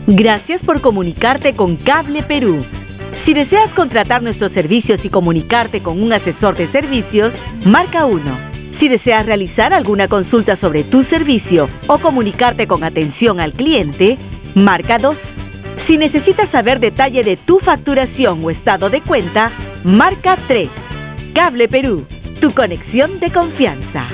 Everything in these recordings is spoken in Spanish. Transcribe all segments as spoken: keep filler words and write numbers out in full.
Gracias por comunicarte con Cable Perú. Si deseas contratar nuestros servicios y comunicarte con un asesor de servicios, marca uno. Si deseas realizar alguna consulta sobre tu servicio o comunicarte con atención al cliente, marca dos. Si necesitas saber detalle de tu facturación o estado de cuenta, marca tres. Cable Perú, tu conexión de confianza.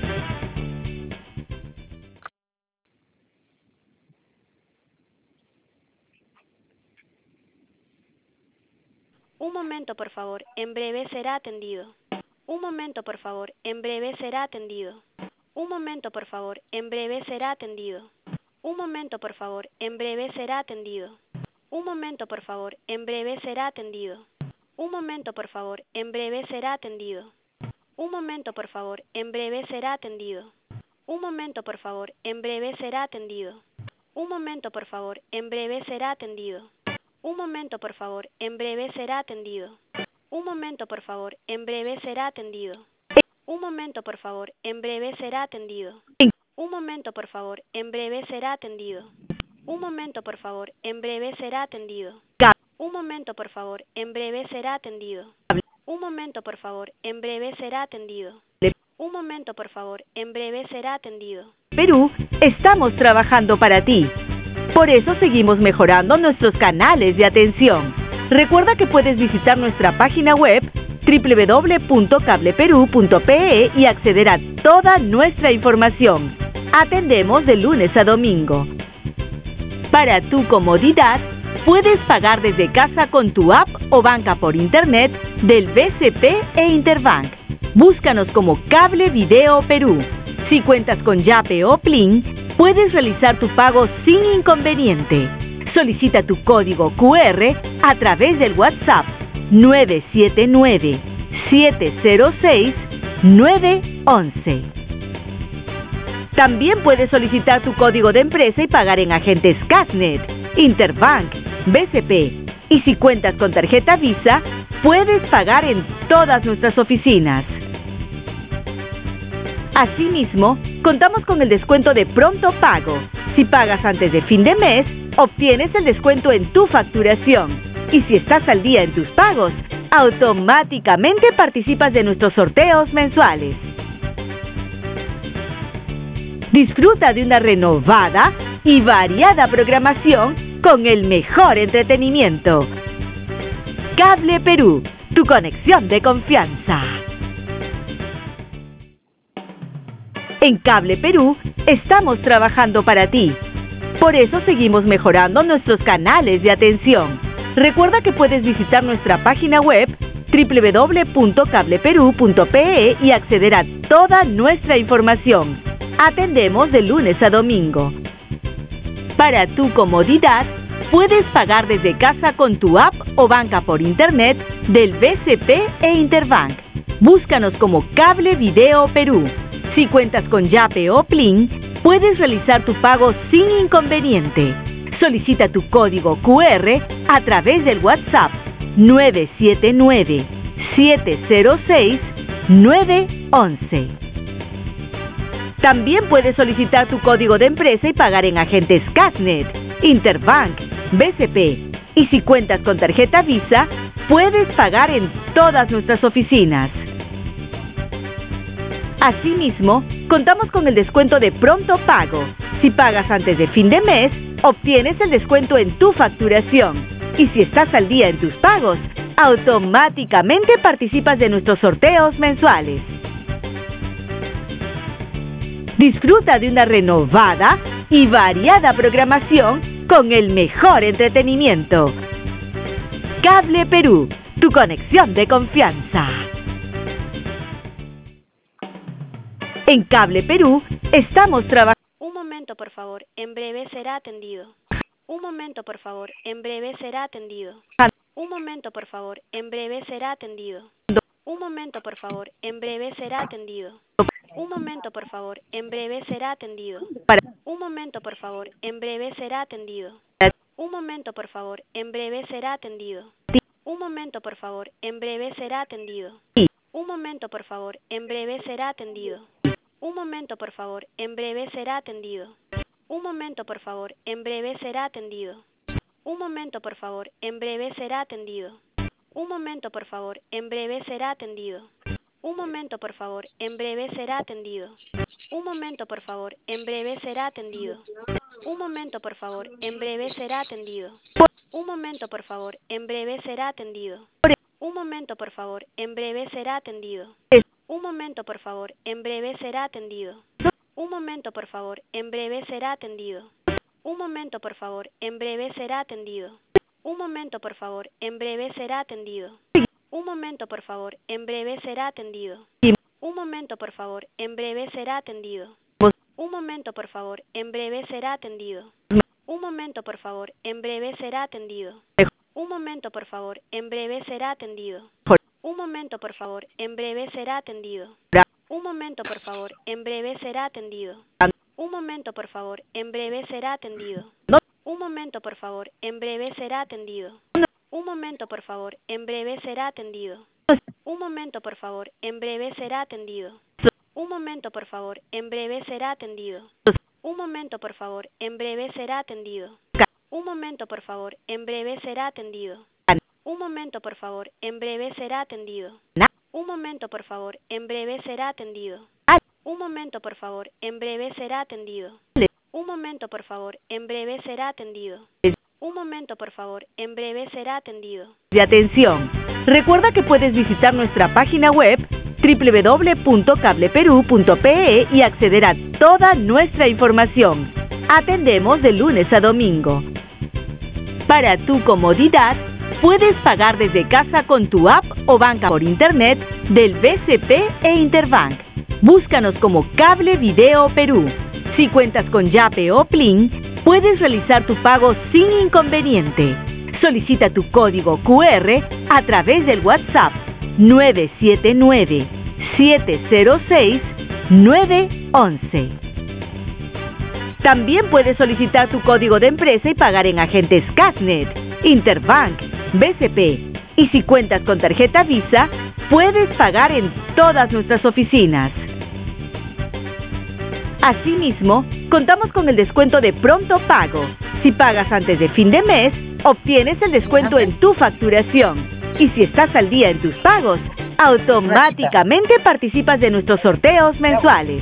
Un momento, por favor. En breve será atendido. Un momento, por favor. En breve será atendido. Un momento, por favor. En breve será atendido. Un momento, por favor. En breve será atendido. Un momento, por favor. En breve será atendido. Un momento, por favor. En breve será atendido. Un momento, por favor. En breve será atendido. Un momento, por favor. En breve será atendido. Un momento, por favor. En breve será atendido. Un momento, por favor. En breve será atendido. Un momento, por favor. En breve será atendido. Un momento, por favor. En breve será atendido. Un momento, por favor. En breve será atendido. Un momento, por favor. En breve será atendido. Un momento, por favor. En breve será atendido. Un momento, por favor. En breve será atendido. Un momento, por favor. En breve será atendido. Perú, estamos trabajando para ti. Por eso seguimos mejorando nuestros canales de atención. Recuerda que puedes visitar nuestra página web doble u doble u doble u punto cable perú punto pe e y acceder a toda nuestra información. Atendemos de lunes a domingo. Para tu comodidad, puedes pagar desde casa con tu app o banca por internet del B C P e Interbank. Búscanos como Cable Video Perú. Si cuentas con Yape o Plin, puedes realizar tu pago sin inconveniente. Solicita tu código cu erre a través del WhatsApp nueve siete nueve, siete cero seis, nueve once. También puedes solicitar tu código de empresa y pagar en agentes Casnet, Interbank, B C P. Y si cuentas con tarjeta Visa, puedes pagar en todas nuestras oficinas. Asimismo, contamos con el descuento de pronto pago. Si pagas antes de fin de mes, obtienes el descuento en tu facturación. Y si estás al día en tus pagos, automáticamente participas de nuestros sorteos mensuales. Disfruta de una renovada y variada programación con el mejor entretenimiento. Cable Perú, tu conexión de confianza. En Cable Perú, estamos trabajando para ti. Por eso seguimos mejorando nuestros canales de atención. Recuerda que puedes visitar nuestra página web doble u doble u doble u punto cable perú punto pe e y acceder a toda nuestra información. Atendemos de lunes a domingo. Para tu comodidad, puedes pagar desde casa con tu app o banca por internet del B C P e Interbank. Búscanos como Cable Video Perú. Si cuentas con Yape o Plin, puedes realizar tu pago sin inconveniente. Solicita tu código cu erre a través del WhatsApp nueve siete nueve, siete cero seis, nueve once. También puedes solicitar tu código de empresa y pagar en agentes Casnet, Interbank, B C P. Y si cuentas con tarjeta Visa, puedes pagar en todas nuestras oficinas. Asimismo, contamos con el descuento de pronto pago. Si pagas antes de fin de mes, obtienes el descuento en tu facturación. Y si estás al día en tus pagos, automáticamente participas de nuestros sorteos mensuales. Disfruta de una renovada y variada programación con el mejor entretenimiento. Cable Perú, tu conexión de confianza. En Cable Perú, estamos trabajando. Un momento, por favor. En breve será atendido. Un momento, por favor. En breve será atendido. Un momento, por favor. En breve será atendido. Un momento, por favor. En breve será atendido. Un momento, por favor. En breve será atendido. Un momento, por favor. En breve será atendido. Un momento, por favor. En breve será atendido. Un momento, por favor. En breve será atendido. Un momento, por favor. En breve será atendido. Un momento, por favor. En breve será atendido. Un momento, por favor, en breve será atendido. Un momento, por favor, en breve será atendido. Un momento, por favor, en breve será atendido. Un momento, por favor, en breve será atendido. Un momento, por favor, en breve será atendido. Un momento, por favor, en breve será atendido. Un momento, por favor, en breve será atendido. Un momento, por favor, en breve será atendido. Un momento, por favor, en breve será atendido. Un momento, por favor, en breve será atendido. Un momento, por favor, en breve será atendido. Un momento, por favor, en breve será atendido. Un momento, por favor, en breve será atendido. Un momento, por favor, en breve será atendido. Un momento, por favor, en breve será atendido. Un momento, por favor, en breve será atendido. Un momento, por favor, en breve será atendido. Un momento, por favor, en breve será atendido. Un momento, por favor, en breve será atendido. Un momento, por favor, en breve será atendido. Un momento, por favor, en breve será atendido. Un momento, por favor, en breve será atendido. Un momento, por favor, en breve será atendido. Un momento, por favor, en breve será atendido. Un momento, por favor, en breve será atendido. Un momento, por favor, en breve será atendido. Un momento, por favor, en breve será atendido. Un momento, por favor, en breve será atendido. Un momento, por favor, en breve será atendido. Un momento, por favor, en breve será atendido. Un momento, por favor, en breve será atendido. De atención. Recuerda que puedes visitar nuestra página web doble u doble u doble u punto cable perú punto pe e y acceder a toda nuestra información. Atendemos de lunes a domingo. Para tu comodidad, puedes pagar desde casa con tu app o banca por internet del B C P e Interbank. Búscanos como Cable Video Perú. Si cuentas con Yape o Plin, puedes realizar tu pago sin inconveniente. Solicita tu código cu erre a través del WhatsApp nueve siete nueve, siete cero seis, nueve once. También puedes solicitar tu código de empresa y pagar en agentes Casnet, Interbank, B C P. Y si cuentas con tarjeta Visa, puedes pagar en todas nuestras oficinas. Asimismo, contamos con el descuento de pronto pago. Si pagas antes de fin de mes, obtienes el descuento en tu facturación. Y si estás al día en tus pagos, automáticamente participas de nuestros sorteos mensuales.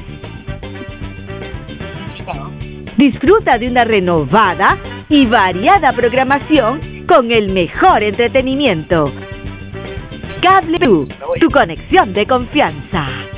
Disfruta de una renovada y variada programación con el mejor entretenimiento. Cable Perú, tu conexión de confianza.